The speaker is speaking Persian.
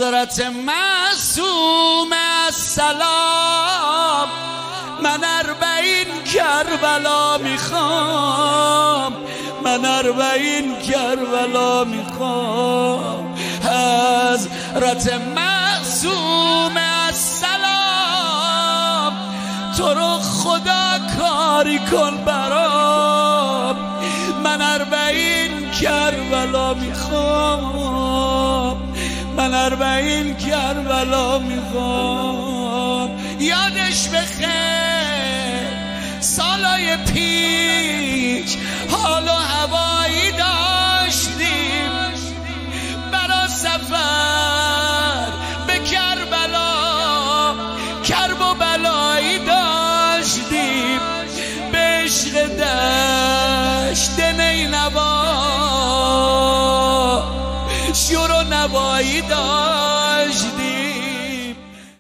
حضرت معصوم السلام من 40 کربلا میخوام، من 40 کربلا میخوام. حضرت معصوم السلام تو رو خدا کاری کن برام، من 40 کربلا میخوام، من 40 کربلا میخوام. یادش بخیر سالای پیش حال و هوایی داشتیم، برا سفر به کربلا کرب و بلایی داشتیم، به عشق دشت نینوا شور و نوایی داشتیم.